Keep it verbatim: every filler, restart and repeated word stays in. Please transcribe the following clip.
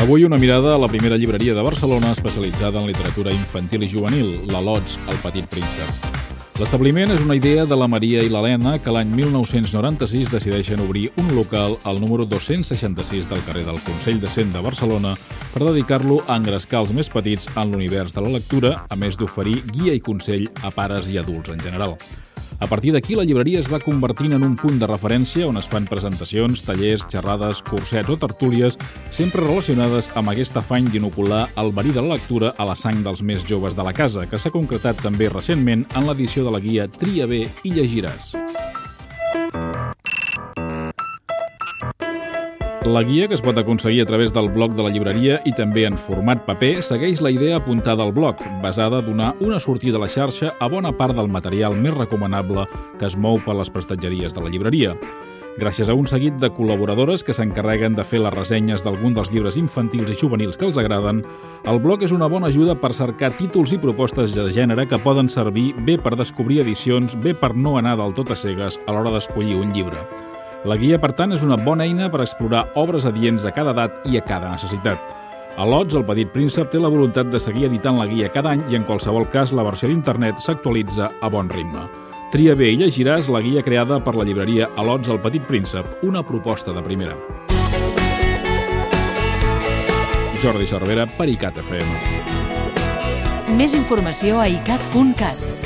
Avui una mirada a la primera llibreria de Barcelona especialitzada en literatura infantil i juvenil, la Lots, el Petit Príncep. L'establiment és una idea de la Maria i l'Helena que l'any mil nou-cents noranta-sis decideixen obrir un local al número dos-cents seixanta-sis del carrer del Consell de Cent de Barcelona per dedicar-lo a engrescar els més petits en l'univers de la lectura, a més d'oferir guia i consell a pares i adults en general. A partir d'aquí, la llibreria es va convertint en un punt de referència on es fan presentacions, tallers, xerrades, cursets o tertúlies, sempre relacionades amb aquest afany d'inocular el verí de la lectura a la sang dels més joves de la casa, que s'ha concretat també recentment en l'edició de la guia Tria bé i llegiràs. La guia, que es pot aconseguir a través del blog de la llibreria i també en format paper, segueix la idea apuntada al blog, basada a donar una sortida a la xarxa a bona part del material més recomanable que es mou per les prestatgeries de la llibreria. Gràcies a un seguit de col·laboradores que s'encarreguen de fer les ressenyes d'algun dels llibres infantils i juvenils que els agraden, el blog és una bona ajuda per cercar títols i propostes de gènere que poden servir bé per descobrir edicions, bé per no anar del tot a cegues a l'hora d'escollir un llibre. La guia, per tant, és una bona eina per explorar obres adients a cada edat i a cada necessitat. A Lots, el Petit Príncep té la voluntat de seguir editant la guia cada any i, en qualsevol cas, la versió d'internet s'actualitza a bon ritme. Tria bé i llegiràs la guia creada per la llibreria A Lots, el Petit Príncep, una proposta de primera. Jordi Cervera per ICAT F M. Més informació a icat punt cat.